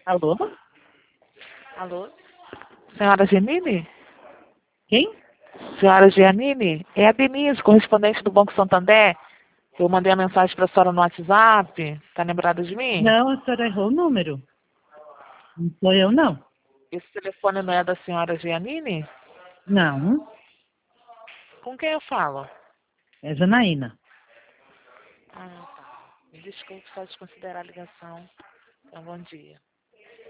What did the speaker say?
Alô? Alô? Senhora Janine? Quem? Senhora Giannini? É a Denise, correspondente do Banco Santander. Eu mandei a mensagem para a senhora no WhatsApp. Tá lembrada de mim? Não, a senhora errou o número. Não sou eu, não. Esse telefone não é da senhora Giannini? Não, Com quem eu falo? é Janaína. Ah, tá. Me desculpe só desconsiderar a ligação. Então, bom dia.